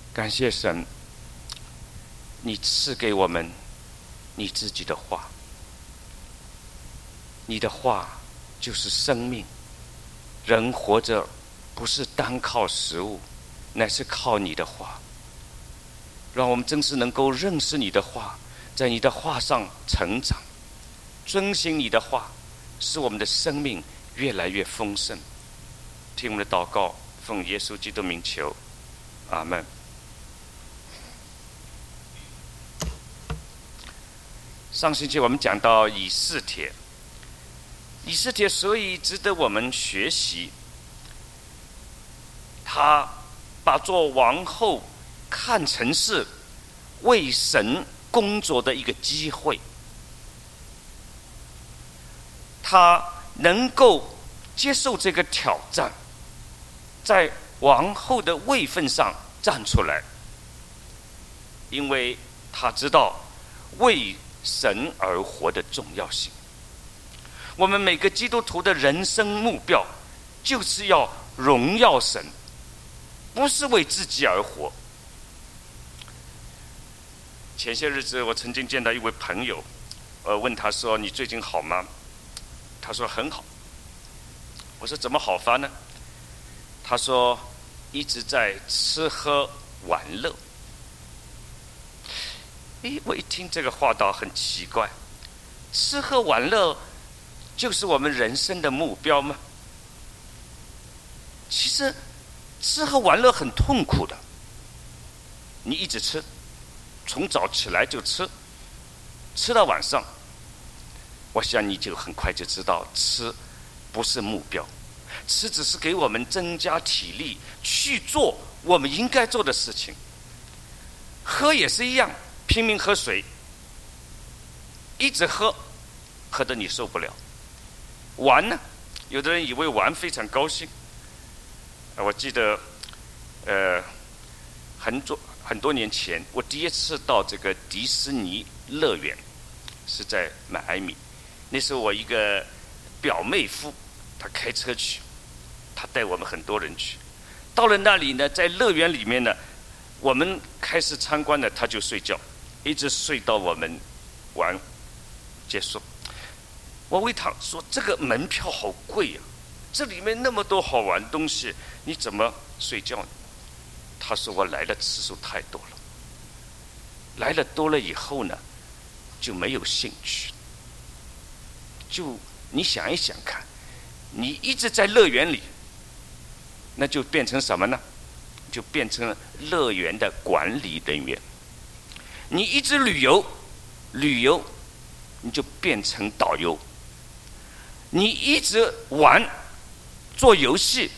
感谢神，你赐给我们你自己的话，你的话就是生命。人活着不是单靠食物，乃是靠你的话。让我们真是能够认识你的话，在你的话上成长，遵行你的话，使我们的生命越来越丰盛。听我们的祷告，奉耶稣基督名求，阿们。上星期我们讲到以斯帖，以斯帖所以值得我们学习，他把做王后看成是为神工作的一个机会，他能够接受这个挑战，在王后的位分上站出来，因为他知道为神而活的重要性。我们每个基督徒的人生目标就是要荣耀神，不是为自己而活。前些日子我曾经见到一位朋友，问他说：“你最近好吗？”他说：“很好。”我说：“怎么好法呢？”他说：“一直在吃喝玩乐。”我一听这个话倒很奇怪，吃喝玩乐就是我们人生的目标吗？其实吃喝玩乐很痛苦的，你一直吃，从早起来就吃，吃到晚上，我想你就很快就知道，吃不是目标，吃只是给我们增加体力去做我们应该做的事情。喝也是一样，拼命喝水，一直喝，喝得你受不了。玩呢，有的人以为玩非常高兴。我记得，很多年前，我第一次到这个迪士尼乐园，是在迈阿密。那时候我一个表妹夫，他开车去，他带我们很多人去。到了那里呢，在乐园里面呢，我们开始参观呢，他就睡觉，一直睡到我们玩结束。我问他说：“这个门票好贵呀，这里面那么多好玩的东西，你怎么睡觉呢？”他说：“我来的次数太多了，来了多了以后呢，就没有兴趣。就你想一想看，你一直在乐园里，那就变成什么呢？就变成了乐园的管理人员。你一直旅游，你就变成导游。你一直玩，做游戏，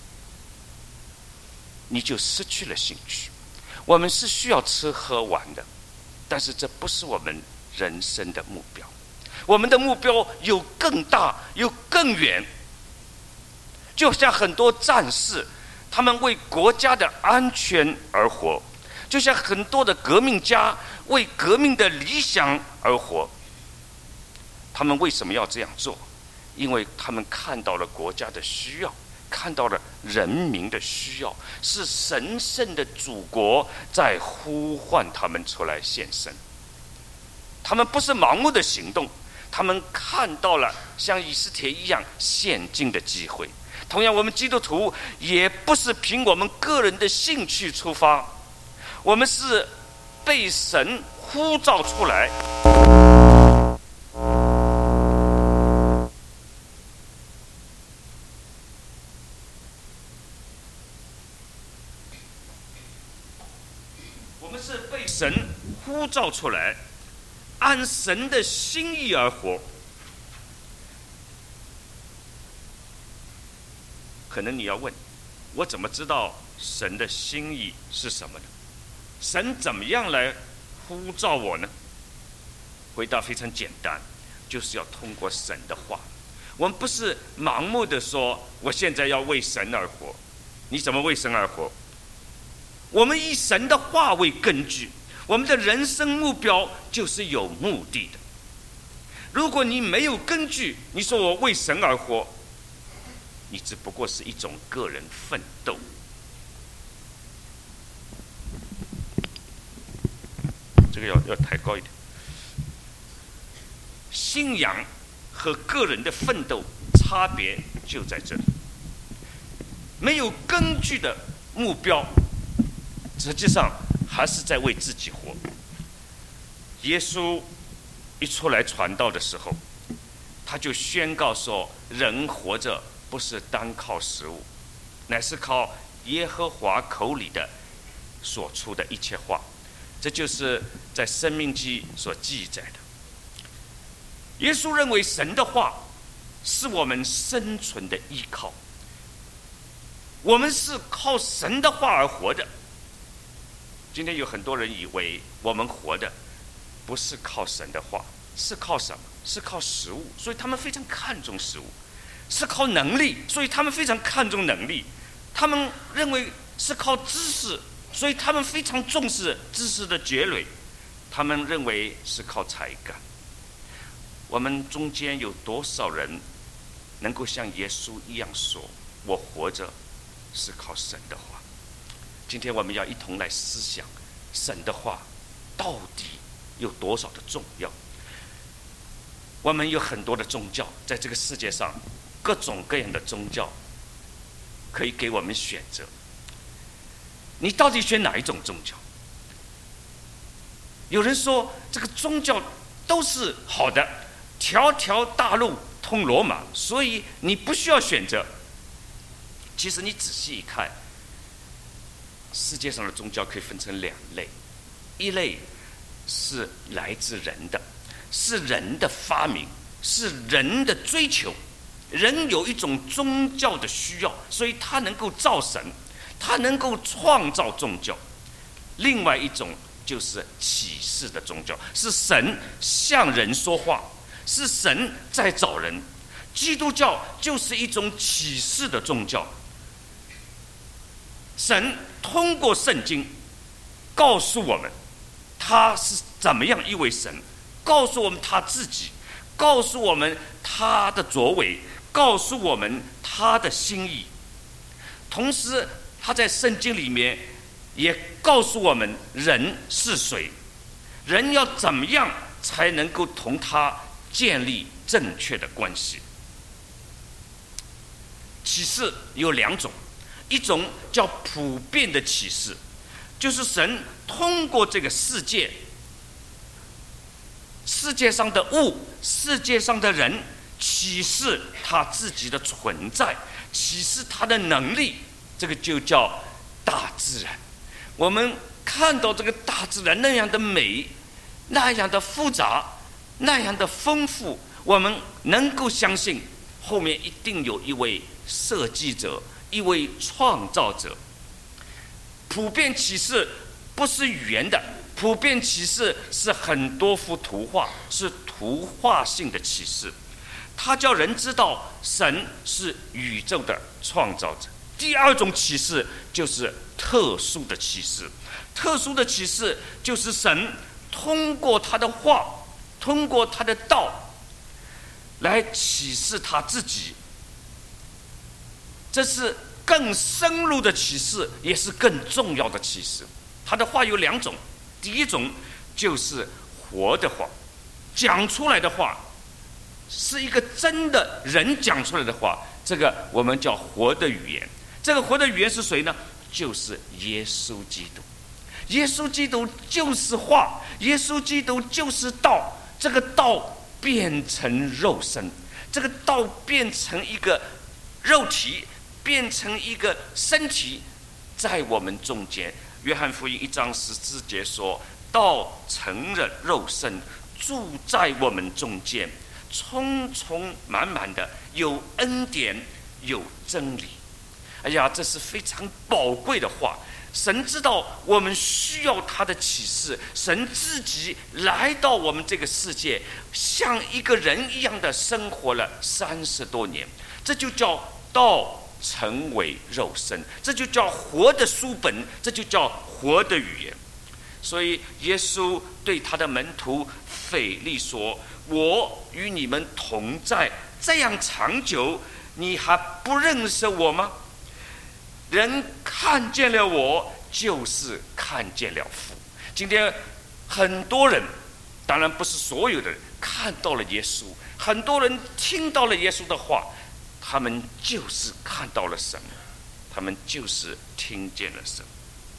你就失去了兴趣。我们是需要吃喝玩的，但是这不是我们人生的目标。我们的目标有更大，有更远。就像很多战士，他们为国家的安全而活；就像很多的革命家为革命的理想而活。他们为什么要这样做？因为他们看到了国家的需要，看到了人民的需要，是神圣的祖国在呼唤他们出来献身。他们不是盲目的行动，他们看到了像以斯帖一样献金的机会。同样，我们基督徒也不是凭我们个人的兴趣出发，我们是被神呼召出来。我们是被神呼召出来，按神的心意而活。可能你要问，我怎么知道神的心意是什么呢？神怎么样来呼召我呢？回答非常简单，就是要通过神的话。我们不是盲目的说，我现在要为神而活。你怎么为神而活？我们以神的话为根据，我们的人生目标就是有目的的。如果你没有根据，你说我为神而活，你只不过是一种个人奋斗。 这个要抬高一点。信仰和个人的奋斗差别就在这里。没有根据的目标，实际上还是在为自己活。耶稣一出来传道的时候，他就宣告说，人活着不是单靠食物，乃是靠耶和华口里的所出的一切话。这就是在申命记所记载的。耶稣认为神的话是我们生存的依靠，我们是靠神的话而活的。今天有很多人以为我们活的不是靠神的话，是靠什么？是靠食物，所以他们非常看重食物；是靠能力，所以他们非常看重能力；他们认为是靠知识，所以他们非常重视知识的积累；他们认为是靠才干。我们中间有多少人能够像耶稣一样说，我活着是靠神的话？今天我们要一同来思想，神的话到底有多少的重要。我们有很多的宗教，在这个世界上各种各样的宗教可以给我们选择，你到底选哪一种宗教？有人说这个宗教都是好的，条条大路通罗马，所以你不需要选择。其实你仔细一看，世界上的宗教可以分成两类，一类是来自人的，是人的发明，是人的追求，人有一种宗教的需要，所以他能够造神，他能够创造宗教。另外一种就是启示的宗教，是神向人说话，是神在找人。基督教就是一种启示的宗教，神通过圣经告诉我们他是怎么样一位神，告诉我们他自己，告诉我们他的作为，告诉我们他的心意。同时他在圣经里面也告诉我们人是谁，人要怎么样才能够同他建立正确的关系。启示有两种，一种叫普遍的启示，就是神通过这个世界，世界上的物，世界上的人，启示他自己的存在，启示他的能力，这个就叫大自然。我们看到这个大自然那样的美，那样的复杂，那样的丰富，我们能够相信后面一定有一位设计者，一位创造者。普遍启示不是语言的，普遍启示是很多幅图画，是图画性的启示，它叫人知道神是宇宙的创造者。第二种启示就是特殊的启示，特殊的启示就是神通过他的话，通过他的道来启示他自己。这是更深入的启示，也是更重要的启示。他的话有两种，第一种就是活的话，讲出来的话是一个真的人讲出来的话，这个我们叫活的语言。这个活的语言是谁呢？就是耶稣基督。耶稣基督就是话，耶稣基督就是道。这个道变成肉身，这个道变成一个肉体，变成一个身体，在我们中间。约翰福音1章14节说，道成了肉身，住在我们中间，充充满满的，有恩典，有真理。哎呀，这是非常宝贵的话。神知道我们需要他的启示，神自己来到我们这个世界，像一个人一样的生活了30多年，这就叫道成为肉身，这就叫活的书本，这就叫活的语言。所以耶稣对他的门徒腓力说，我与你们同在这样长久，你还不认识我吗？人看见了我，就是看见了父。今天很多人，当然不是所有的人，看到了耶稣，很多人听到了耶稣的话，他们就是看到了神，他们就是听见了神。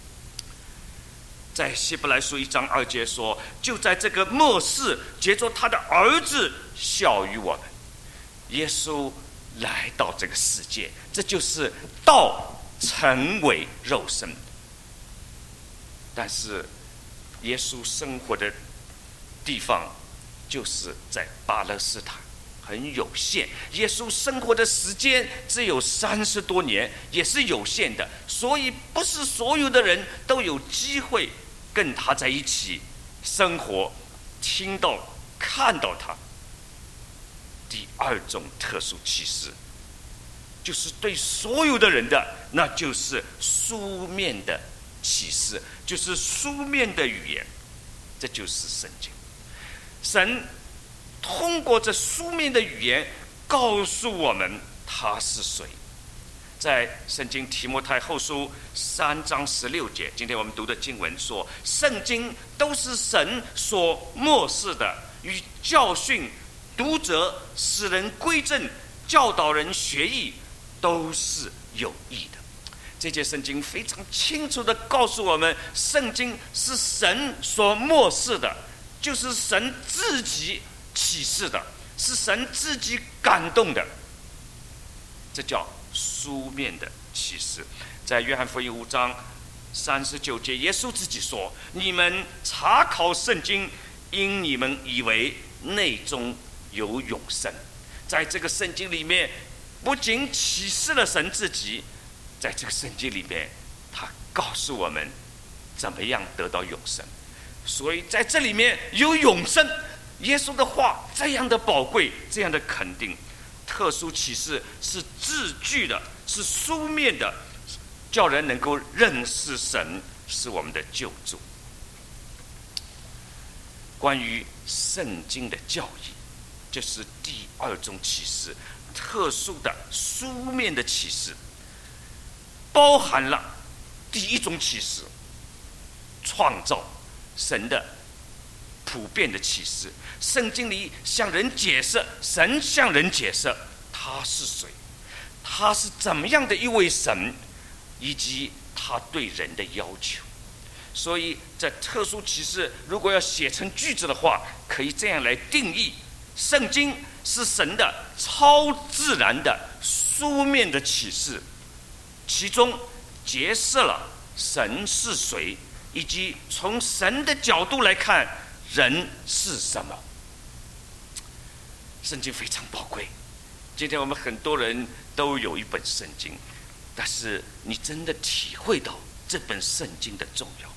在希伯来书1章2节说，就在这个末世，借着他的儿子效于我们。耶稣来到这个世界，这就是道成为肉身。但是耶稣生活的地方就是在巴勒斯坦，很有限。耶稣生活的时间只有30多年，也是有限的，所以不是所有的人都有机会跟他在一起生活，听到看到他。第二种特殊启示就是对所有的人的，那就是书面的启示，就是书面的语言，这就是圣经。神通过这书面的语言告诉我们他是谁。在圣经提摩太后书3章16节，今天我们读的经文说，圣经都是神所默示的，与教训、读者、使人归正、教导人学义，都是有益的。这节圣经非常清楚地告诉我们，圣经是神所默示的，就是神自己启示的，是神自己感动的，这叫书面的启示。在约翰福音5章39节，耶稣自己说，你们查考圣经，因你们以为内中有永生。在这个圣经里面，不仅启示了神自己，在这个圣经里面他告诉我们怎么样得到永生。所以在这里面有永生，耶稣的话这样的宝贵，这样的肯定。特殊启示是字句的，是书面的，叫人能够认识神是我们的救主。关于圣经的教义，这是第二种启示，特殊的书面的启示，包含了第一种启示，创造神的普遍的启示。圣经里向人解释，神向人解释他是谁，他是怎么样的一位神，以及他对人的要求。所以在特殊启示如果要写成句子的话，可以这样来定义：圣经是神的超自然的书面的启示，其中揭示了神是谁，以及从神的角度来看人是什么。圣经非常宝贵，今天我们很多人都有一本圣经，但是你真的体会到这本圣经的重要。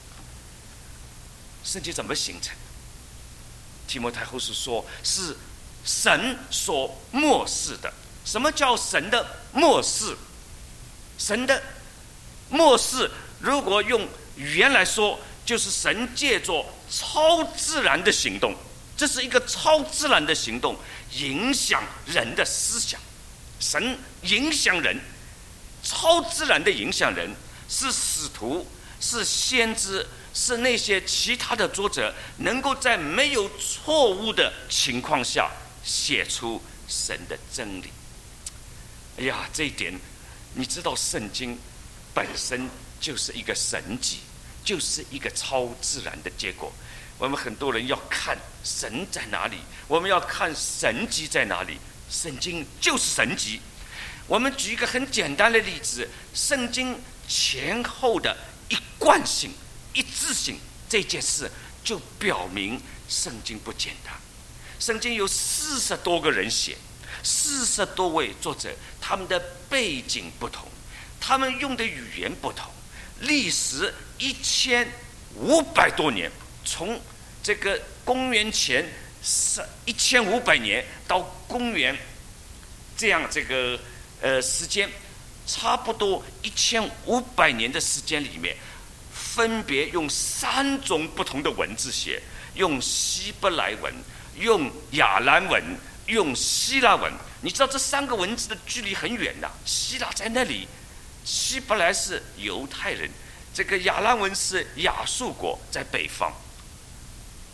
圣经怎么形成？提摩太后书说是神所默示的。什么叫神的默示？神的默示如果用语言来说，就是神借着超自然的行动，这是一个超自然的行动，影响人的思想。神影响人，超自然的影响人，是使徒，是先知，是那些其他的作者，能够在没有错误的情况下写出神的真理。哎呀，这一点你知道，圣经本身就是一个神迹，就是一个超自然的结果。我们很多人要看神在哪里，我们要看神迹在哪里，圣经就是神迹。我们举一个很简单的例子，圣经前后的一贯性、一致性，这件事就表明圣经不简单。圣经有40多个人写，40多位作者，他们的背景不同，他们用的语言不同，历时1500多年，从这个公元前1500年到公元这样这个时间，差不多1500年的时间里面，分别用3种不同的文字写，用希伯来文，用亚兰文，用希腊文。你知道这3个文字的距离很远的，希腊在那里，希伯来是犹太人，这个亚兰文是亚述国在北方，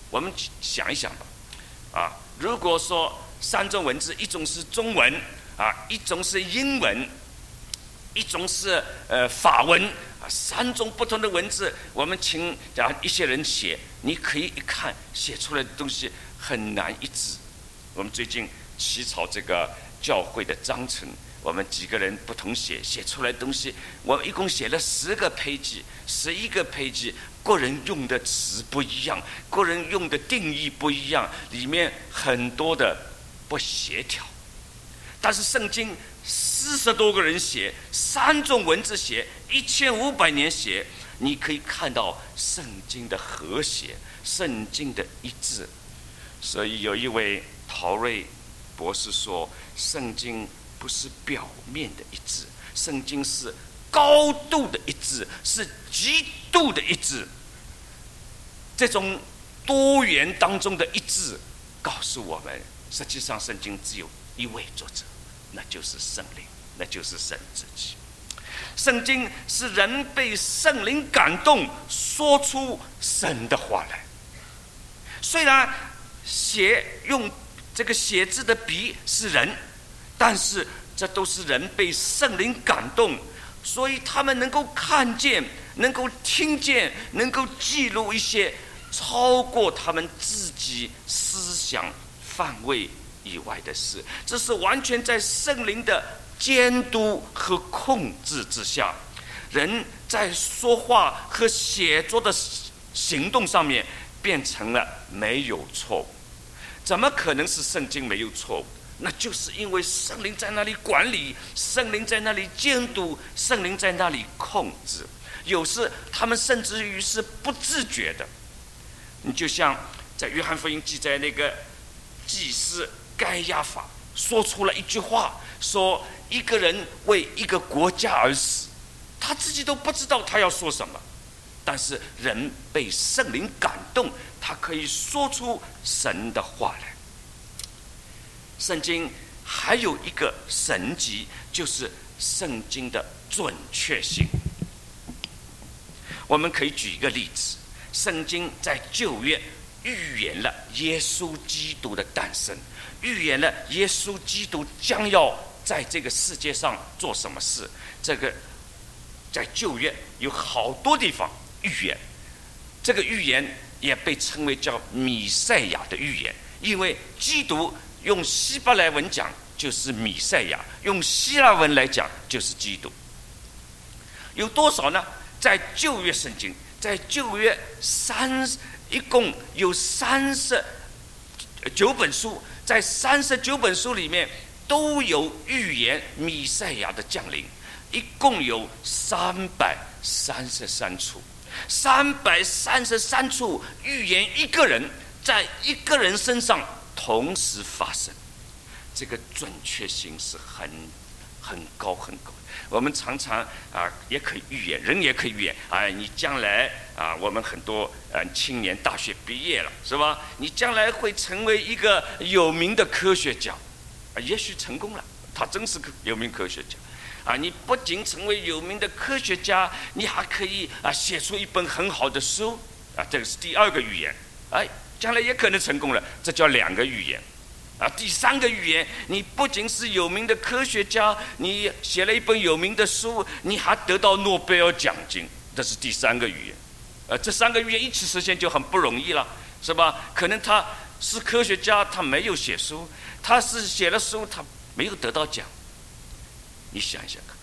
我们想一想吧，如果说3种文字，一种是中文一种是英文，一种是法文3种不同的文字，我们请一些人写，你可以一看写出来的东西很难一致。我们最近起草这个教会的章程，我们几个人不同写出来的东西，我一共写了10个page 11个page，个人用的词不一样，个人用的定义不一样，里面很多的不协调。但是圣经40多个人写，3种文字写，1500年写，你可以看到圣经的和谐，圣经的一致。所以有一位陶瑞博士说，圣经不是表面的一致，圣经是高度的一致，是极度的一致。这种多元当中的一致告诉我们，实际上圣经只有一位作者，那就是圣灵，那就是神自己。圣经是人被圣灵感动，说出神的话来。虽然用这个写字的笔是人，但是这都是人被圣灵感动，所以他们能够看见，能够听见，能够记录一些超过他们自己思想范围以外的事。这是完全在圣灵的监督和控制之下，人在说话和写作的行动上面变成了没有错误。怎么可能是圣经没有错误？那就是因为圣灵在那里管理，圣灵在那里监督，圣灵在那里控制。有时他们甚至于是不自觉的。你就像在约翰福音记载那个祭司该亚法说出了一句话，说一个人为一个国家而死，他自己都不知道他要说什么，但是人被圣灵感动，他可以说出神的话来。圣经还有一个神迹，就是圣经的准确性。我们可以举一个例子，圣经在旧约预言了耶稣基督的诞生，预言了耶稣基督将要在这个世界上做什么事。这个在旧约有好多地方预言，这个预言也被称为叫弥赛亚的预言，因为基督用希伯来文讲就是弥赛亚，用希腊文来讲就是基督。有多少呢？在旧约圣经，在旧约一共有39本书，在39本书里面都有预言弥赛亚的降临，一共有333处，333处预言一个人在一个人身上同时发生，这个准确性是很高很高。我们常常也可以预言，人也可以预言你将来我们很多青年大学毕业了，是吧？你将来会成为一个有名的科学家，也许成功了，他真是个有名科学家你不仅成为有名的科学家，你还可以写出一本很好的书这个是第2个预言。将来也可能成功了，这叫2个预言第3个预言，你不仅是有名的科学家，你写了一本有名的书，你还得到诺贝尔奖金，这是第3个预言。这3个预言一起实现就很不容易了，是吧？可能他是科学家，他没有写书；他是写了书，他没有得到奖。你想一想看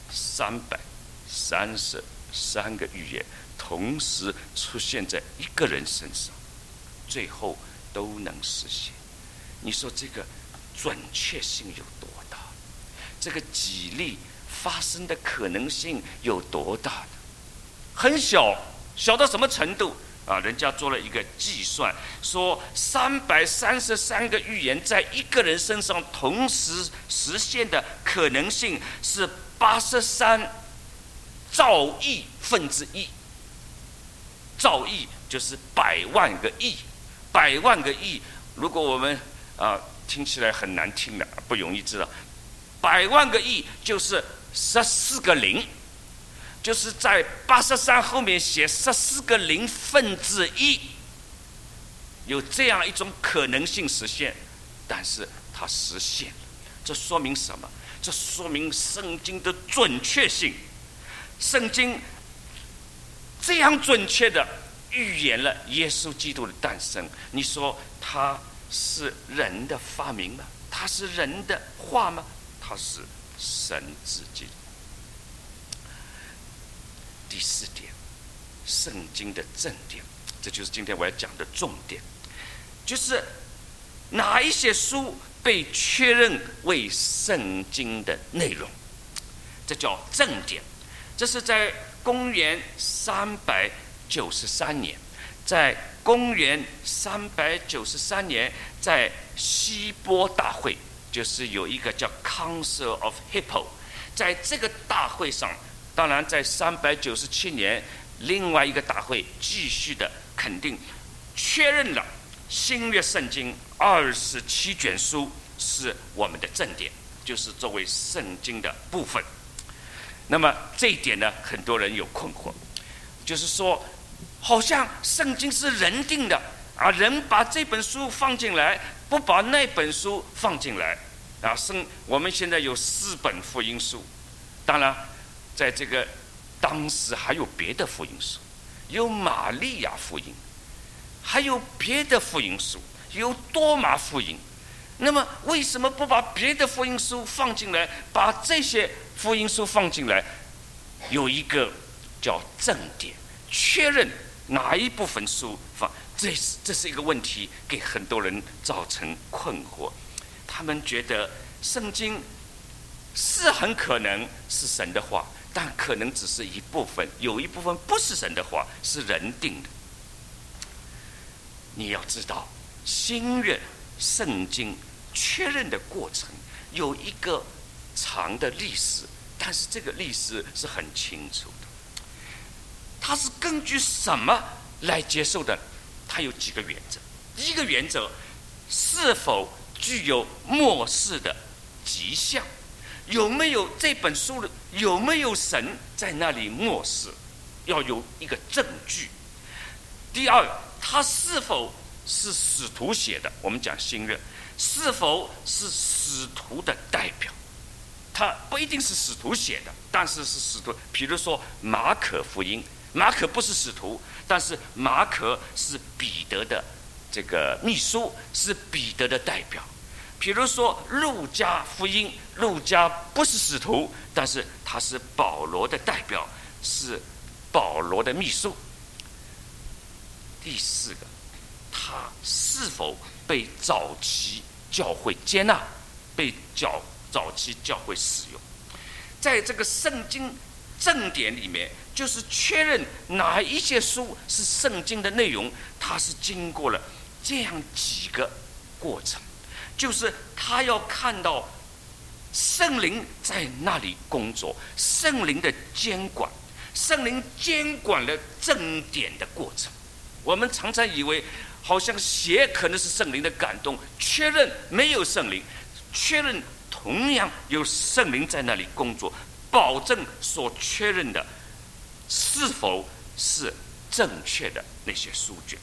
，333个预言同时出现在一个人身上，最后都能实现。你说这个准确性有多大？这个几率发生的可能性有多大的？很小，小到什么程度人家做了一个计算，说333个预言在一个人身上同时实现的可能性是83兆亿分之一。兆亿就是100万个亿，100万个亿。如果我们听起来很难听的，不容易知道，100万个亿就是14个零，就是在83后面写14个0分之一， 有这样一种可能性实现，但是它实现了。这说明什么？这说明圣经的准确性。圣经这样准确的预言了耶稣基督的诞生。你说他是人的发明吗？他是人的话吗？他是神自己的。第四点，圣经的正点，这就是今天我要讲的重点，就是哪一些书被确认为圣经的内容，这叫正典。这是在公元393年，在公元393年，在希波大会，就是有一个叫 Council of Hippo， 在这个大会上，当然在397年另外一个大会继续的肯定确认了新约圣经27卷书是我们的正典，就是作为圣经的部分。那么这一点呢，很多人有困惑，就是说好像圣经是人定的啊，人把这本书放进来，不把那本书放进来啊。我们现在有4本福音书，当然在这个当时还有别的福音书，有玛利亚福音，还有别的福音书，有多马福音。那么为什么不把别的福音书放进来，把这些福音书放进来？有一个叫正典，确认哪一部分书放，这是一个问题，给很多人造成困惑。他们觉得圣经是很可能是神的话，但可能只是一部分，有一部分不是神的话，是人定的。你要知道，新约圣经确认的过程有一个长的历史，但是这个历史是很清楚的。它是根据什么来接受的？它有几个原则。第一个原则，是否具有末世的迹象？有没有这本书的？有没有神在那里末世？要有一个证据。第二，它是否是使徒写的？我们讲新约，是否是使徒的代表？它不一定是使徒写的，但是是使徒。比如说马可福音，马可不是使徒，但是马可是彼得的这个秘书，是彼得的代表。比如说路加福音，路加不是使徒，但是他是保罗的代表，是保罗的秘书。第四个，他是否被早期教会接纳，被早期教会使用？在这个圣经正典里面，就是确认哪一些书是圣经的内容，它是经过了这样几个过程，就是他要看到圣灵在那里工作，圣灵的监管，圣灵监管了正典的过程。我们常常以为好像写可能是圣灵的感动，确认没有圣灵，确认同样有圣灵在那里工作，保证所确认的是否是正确的那些书卷。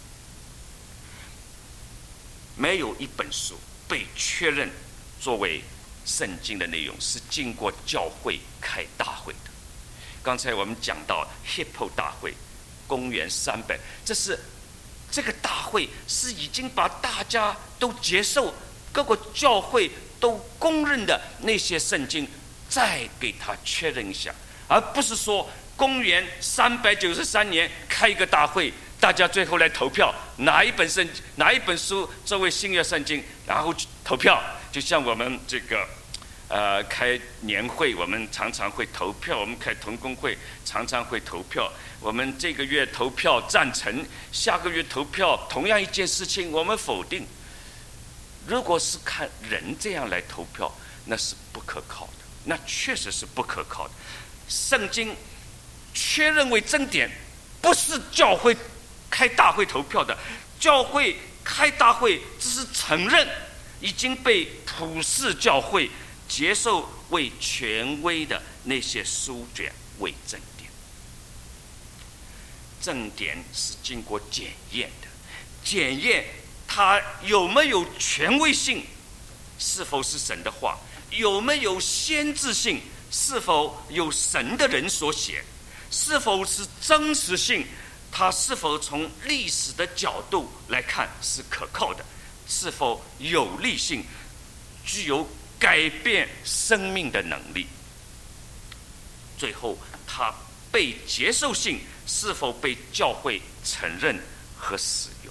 没有一本书被确认作为圣经的内容是经过教会开大会的。刚才我们讲到 Hippo 大会，公元300，这个大会是已经把大家都接受，各个教会都公认的那些圣经，再给他确认一下，而不是说公元393年开一个大会，大家最后来投票哪一本书作为新约圣经，然后投票。就像我们这个开年会，我们常常会投票，我们开同工会常常会投票，我们这个月投票赞成，下个月投票同样一件事情我们否定。如果是看人这样来投票，那是不可靠的，那确实是不可靠的。圣经确认为正典，不是教会开大会投票的，教会开大会只是承认已经被普世教会接受为权威的那些书卷为正典。正典是经过检验的，检验它有没有权威性，是否是神的话，有没有先知性，是否有神的人所写，是否是真实性，它是否从历史的角度来看是可靠的，是否有利性，具有改变生命的能力，最后它被接受性是否被教会承认和使用。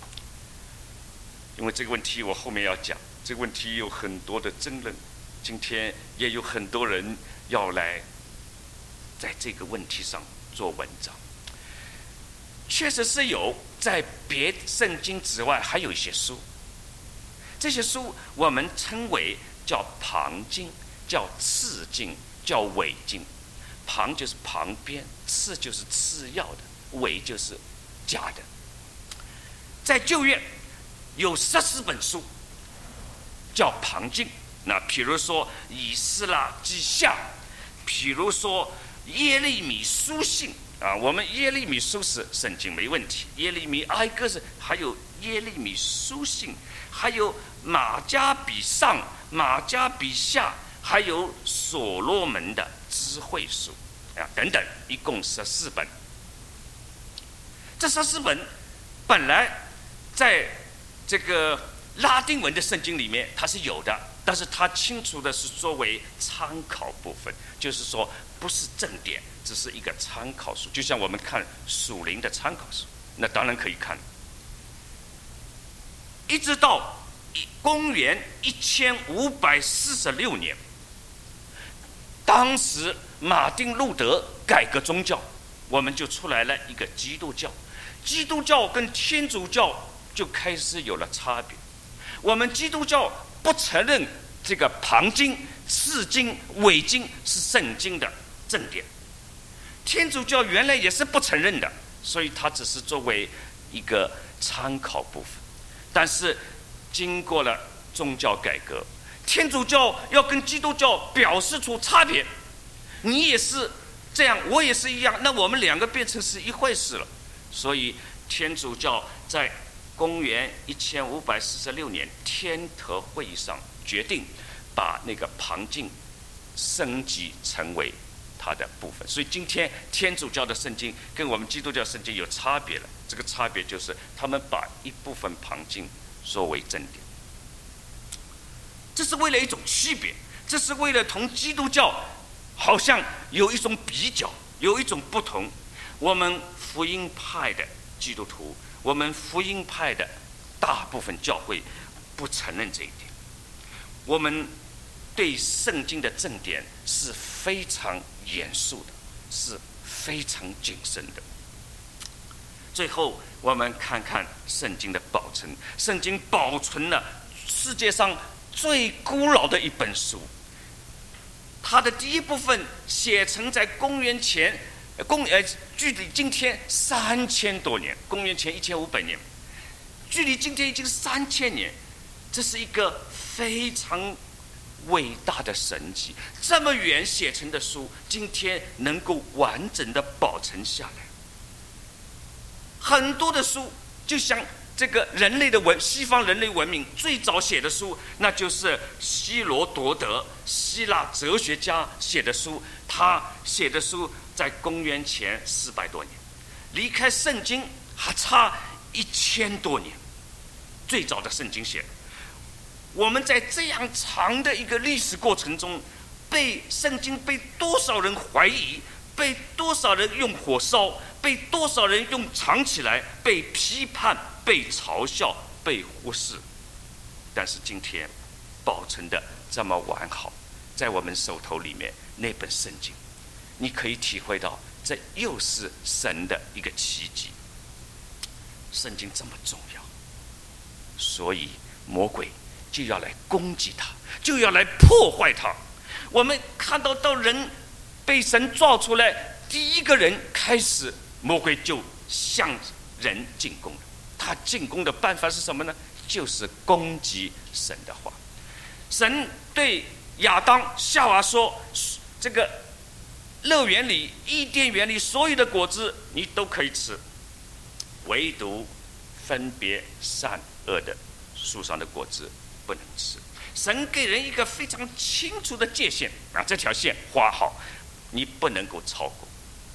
因为这个问题我后面要讲，这个问题有很多的争论，今天也有很多人要来在这个问题上做文章。确实是有，在别圣经之外还有一些书，这些书我们称为叫旁经，叫次经，叫伪经。旁就是旁边，次就是次要的，伪就是假的。在旧约有14本书叫旁经，那比如说以斯拉记下，比如说耶利米书信啊，我们耶利米书是圣经没问题，耶利米哀歌是，还有耶利米书信，还有马加比上、马加比下，还有所罗门的智慧书啊等等，一共14本。这14本本来在这个拉丁文的圣经里面它是有的，但是它清楚的是作为参考部分，就是说不是正典，只是一个参考书，就像我们看属灵的参考书，那当然可以看。一直到公元1546年，当时马丁路德改革宗教，我们就出来了一个基督教。基督教跟天主教就开始有了差别。我们基督教不承认这个旁经、次经、伪经是圣经的正典，天主教原来也是不承认的，所以它只是作为一个参考部分。但是经过了宗教改革，天主教要跟基督教表示出差别，你也是这样，我也是一样，那我们两个变成是一回事了。所以天主教在公元1546年天特会议上决定把那个旁经升级成为它的部分，所以今天天主教的圣经跟我们基督教圣经有差别了。这个差别就是他们把一部分旁经作为正典，这是为了一种区别，这是为了同基督教好像有一种比较，有一种不同。我们福音派的基督徒，我们福音派的大部分教会不承认这一点，我们对圣经的正典是非常严肃的，是非常谨慎的。最后我们看看圣经的保存，圣经保存了世界上最古老的一本书，它的第一部分写成在公元前距离今天3000多年，公元前1500年，距离今天已经3000年，这是一个非常伟大的神迹。这么远写成的书，今天能够完整的保存下来。很多的书，就像这个人类的西方人类文明最早写的书，那就是希罗多德，希腊哲学家写的书。他写的书在公元前400多年，离开圣经还差1000多年，最早的圣经写的。我们在这样长的一个历史过程中，圣经被多少人怀疑，被多少人用火烧，被多少人用藏起来，被批判，被嘲笑，被忽视。但是今天保存的这么完好，在我们手头里面那本圣经，你可以体会到这又是神的一个奇迹。圣经这么重要，所以魔鬼就要来攻击它，就要来破坏它。我们看到人被神造出来，第一个人开始，魔鬼就向人进攻了。他进攻的办法是什么呢？就是攻击神的话。神对亚当夏娃说，这个乐园里、伊甸园里所有的果子你都可以吃，唯独分别善恶的树上的果子不能吃。神给人一个非常清楚的界限啊，这条线画好，你不能够超过。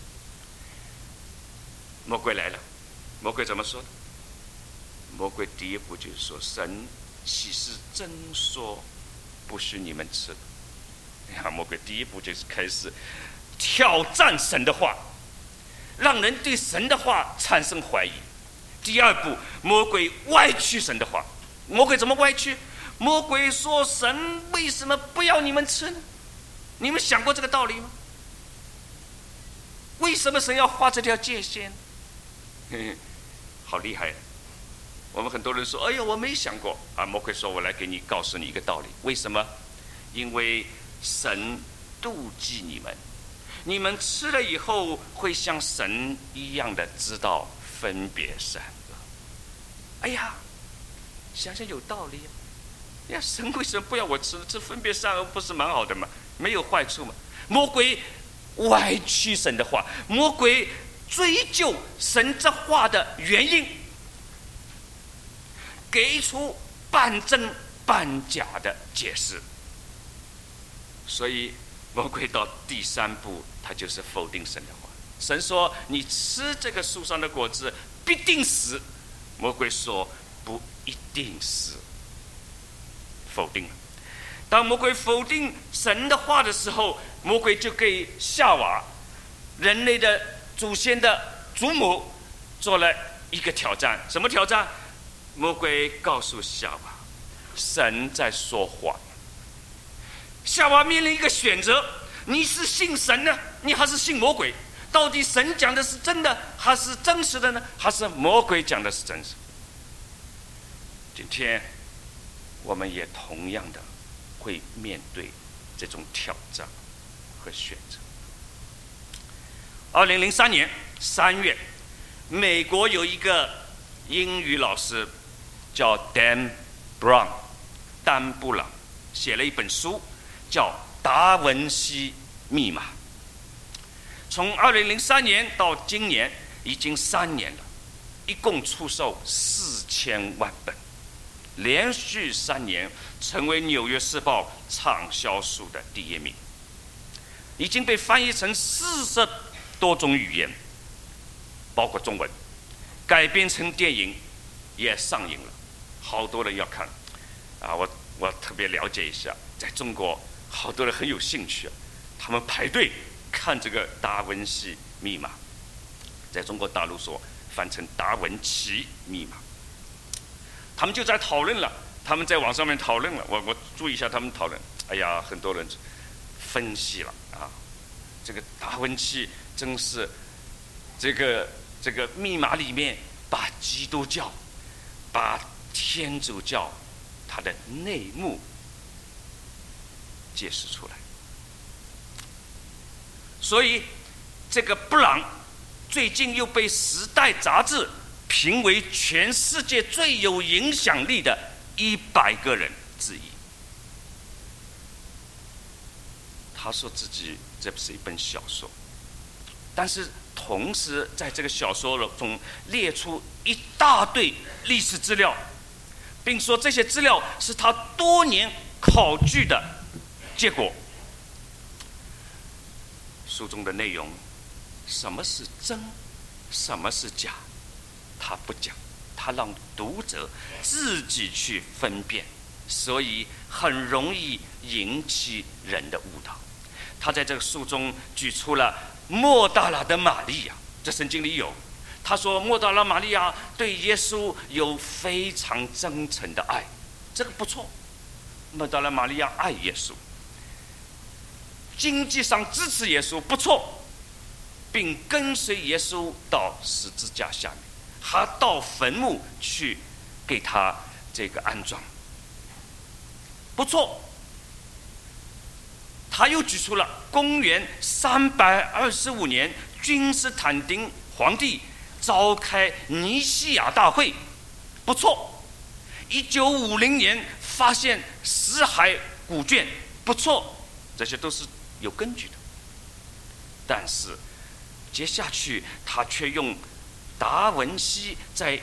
魔鬼来了，魔鬼怎么说的？魔鬼第一步就是说，神岂是真说不许你们吃的？魔鬼第一步就是开始挑战神的话，让人对神的话产生怀疑。第二步，魔鬼歪曲神的话。魔鬼怎么歪曲？魔鬼说，神为什么不要你们吃呢？你们想过这个道理吗？为什么神要画这条界限？好厉害！我们很多人说，哎呀，我没想过啊。魔鬼说，我来告诉你一个道理。为什么？因为神妒忌你们，你们吃了以后会像神一样的知道分别善恶。哎呀，想想有道理呀！神为什么不要我吃？这分别善恶不是蛮好的吗？没有坏处吗？魔鬼歪曲神的话，魔鬼追究神这话的原因，给出半真半假的解释。所以魔鬼到第三步，他就是否定神的话。神说，你吃这个树上的果子必定死。魔鬼说，不一定是，否定了。当魔鬼否定神的话的时候，魔鬼就给夏娃，人类的祖先的祖母，做了一个挑战。什么挑战？魔鬼告诉夏娃，神在说话。夏娃面临一个选择，你是信神呢，你还是信魔鬼？到底神讲的是真的还是真实的呢？还是魔鬼讲的是真实？今天我们也同样的会面对这种挑战和选择。2003年3月，美国有一个英语老师叫 Dan Brown， 丹布朗，写了一本书叫《达文西密码》。从2003年到今年已经3年了，一共出售4000万本，连续3年成为《纽约时报》畅销书的第1名，已经被翻译成40多种语言，包括中文，改编成电影也上映了，好多人要看啊！我特别了解一下，在中国好多人很有兴趣，他们排队看这个达文西密码，在中国大陆说翻成达文奇密码。他们就在讨论了，他们在网上面讨论了，我注意一下他们讨论。哎呀，很多人分析了啊，这个达文奇真是这个密码里面把基督教、把天主教它的内幕解释出来。所以这个布朗最近又被《时代》杂志评为全世界最有影响力的100个人之一。他说自己这不是一本小说，但是同时在这个小说中列出一大堆历史资料，并说这些资料是他多年考据的结果。书中的内容，什么是真，什么是假，他不讲，他让读者自己去分辨，所以很容易引起人的误导。他在这个书中举出了莫大拉的玛利亚，这圣经里有。他说莫大拉玛利亚对耶稣有非常真诚的爱，这个不错。莫大拉玛利亚爱耶稣，经济上支持耶稣，不错，并跟随耶稣到十字架下面，还到坟墓去给他这个安葬，不错。他又举出了公元325年君士坦丁皇帝召开尼西亚大会，不错。1950年发现死海古卷，不错，这些都是有根据的。但是接下去他却用达文西在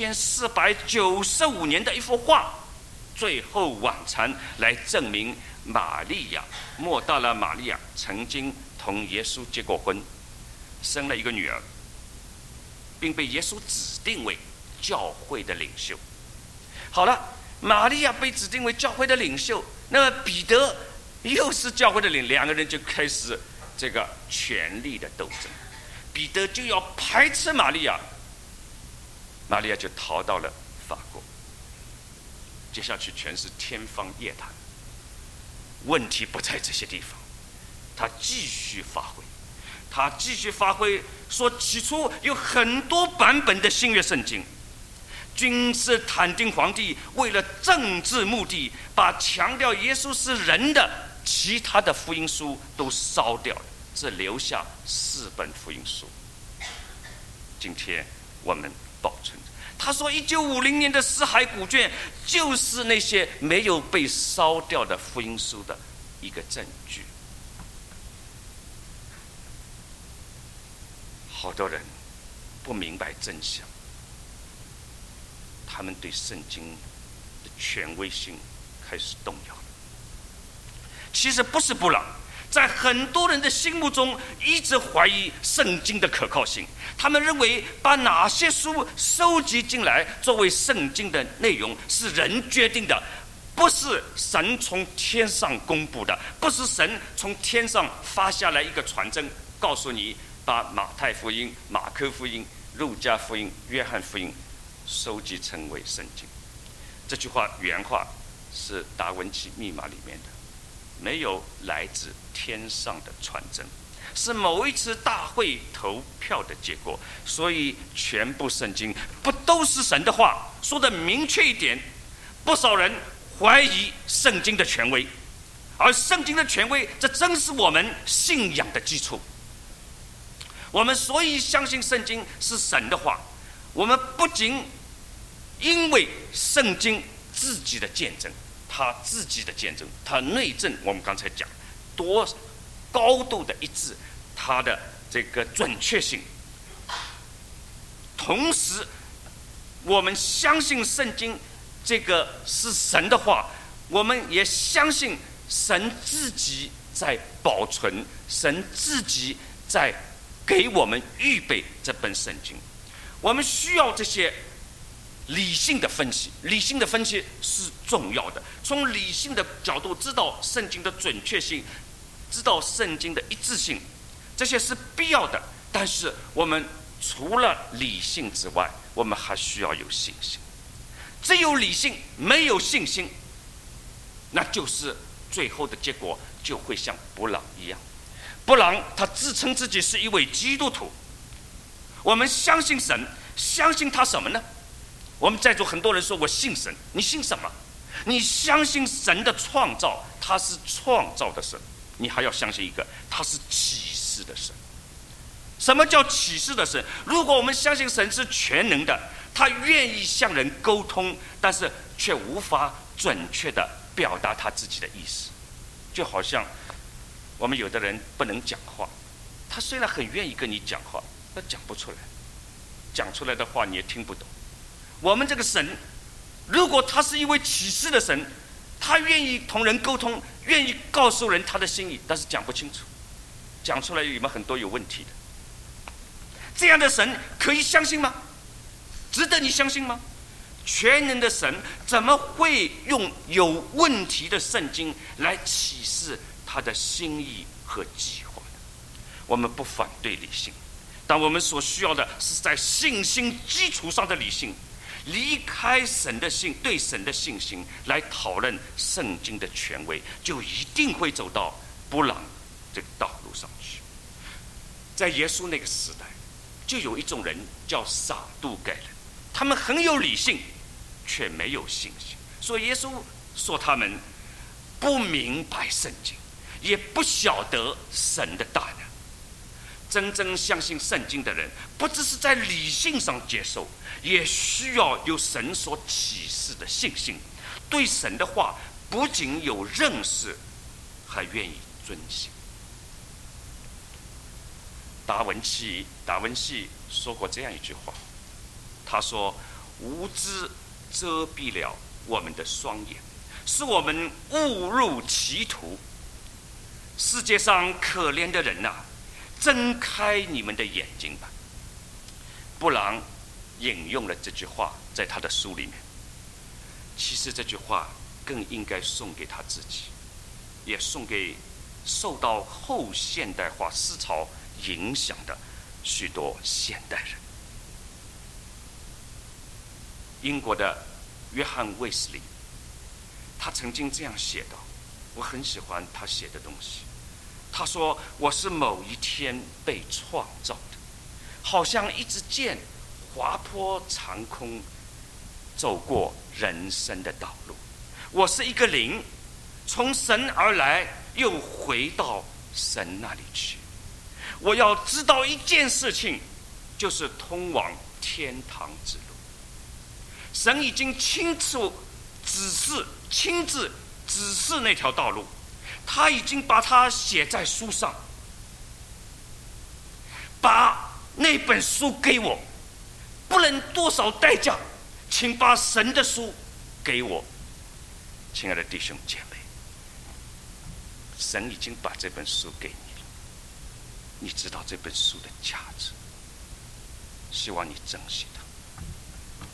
1495年的一幅画《最后晚餐》来证明莫大拉玛利亚曾经同耶稣结过婚，生了一个女儿，并被耶稣指定为教会的领袖。好了，玛利亚被指定为教会的领袖，那么彼得又是教会的两个人就开始这个权力的斗争。彼得就要排斥玛利亚，玛利亚就逃到了法国。接下去全是天方夜谭。问题不在这些地方，他继续发挥，说起初有很多版本的新约圣经。君士坦丁皇帝为了政治目的，把强调耶稣是人的其他的福音书都烧掉了，只留下4本福音书。今天我们保存着。他说1950年的死海古卷就是那些没有被烧掉的福音书的一个证据。好多人不明白真相，他们对圣经的权威性开始动摇了。其实不是布朗，在很多人的心目中一直怀疑圣经的可靠性。他们认为把哪些书收集进来作为圣经的内容是人决定的，不是神从天上公布的，不是神从天上发下来一个传真，告诉你把马太福音、马可福音、路加福音、约翰福音收集成为圣经。这句话原话是达文西密码里面的，没有来自天上的传真，是某一次大会投票的结果。所以全部圣经不都是神的话？说的明确一点，不少人怀疑圣经的权威，而圣经的权威，这正是我们信仰的基础。我们所以相信圣经是神的话，我们不仅因为圣经自己的见证，他自己的见证，他内证，我们刚才讲多高度的一致，他的这个准确性。同时我们相信圣经这个是神的话，我们也相信神自己在保存，神自己在给我们预备这本圣经。我们需要这些理性的分析，理性的分析是重要的。从理性的角度知道圣经的准确性，知道圣经的一致性，这些是必要的。但是我们除了理性之外，我们还需要有信心。只有理性没有信心，那就是最后的结果就会像布朗一样。布朗他自称自己是一位基督徒，我们相信神，相信他什么呢？我们在座很多人说我信神，你信什么？你相信神的创造，他是创造的神，你还要相信一个，他是启示的神。什么叫启示的神？如果我们相信神是全能的，他愿意向人沟通，但是却无法准确的表达他自己的意思。就好像我们有的人不能讲话，他虽然很愿意跟你讲话，但讲不出来，讲出来的话你也听不懂。我们这个神，如果他是一位启示的神，他愿意同人沟通，愿意告诉人他的心意，但是讲不清楚，讲出来里面很多有问题的。这样的神可以相信吗？值得你相信吗？全能的神怎么会用有问题的圣经来启示他的心意和计划呢？我们不反对理性，但我们所需要的是在信心基础上的理性，离开神的对神的信心来讨论圣经的权威，就一定会走到布朗这个道路上去。在耶稣那个时代，就有一种人叫撒都该人，他们很有理性，却没有信心。所以耶稣说他们不明白圣经，也不晓得神的大能。真正相信圣经的人，不只是在理性上接受，也需要有神所启示的信心，对神的话不仅有认识，还愿意遵行。 达文西说过这样一句话，他说：“无知遮蔽了我们的双眼，使我们误入歧途。世界上可怜的人啊，睁开你们的眼睛吧。”布朗引用了这句话在他的书里面。其实这句话更应该送给他自己，也送给受到后现代化思潮影响的许多现代人。英国的约翰·卫斯理，他曾经这样写道，我很喜欢他写的东西。他说：“我是某一天被创造的，好像一支箭划破长空，走过人生的道路。我是一个灵，从神而来，又回到神那里去。我要知道一件事情，就是通往天堂之路。神已经亲自指示那条道路，他已经把它写在书上。把那本书给我，不论多少代价，请把神的书给我。”亲爱的弟兄姐妹，神已经把这本书给你了，你知道这本书的价值，希望你珍惜它。